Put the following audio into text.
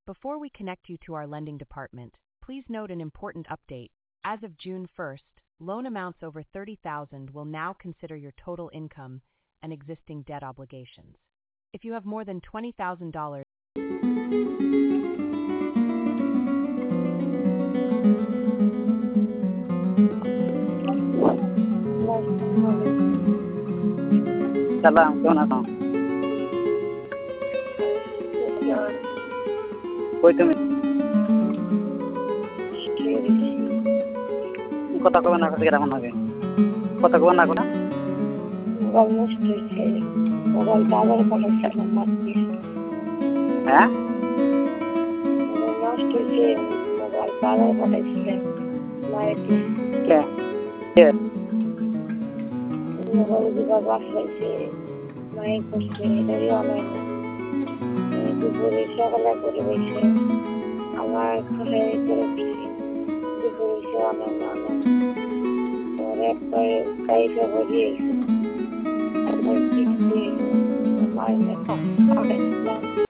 Before we connect you to our lending department, please note an important update. As of June 1st, loan amounts over $30,000 will now consider your total income and existing debt obligations. If you have more than $20,000, সালাম, কেমন আছো? কই তুমি? কথা কবে না কথা কেমন হবে? কথা কবে না কথা? মোবাইল নষ্ট হয়েছে, মোবাইল বাজারে পাঠাচ্ছিলাম মাত্র। হ্যাঁ? মোবাইল নষ্ট হয়েছে, মোবাইল বাজারে পাঠাচ্ছিলাম মায়ের। কে? কে? মোবাইল দিবা বাসাইছে, মায়ের করছে, এটারই অনেক দুপুরে সকালে করে বসে আমার খাই করে দুপুরে সে অনেক অনেক পরে একবার গাড়িটা বসিয়েছে, একবার মায়ের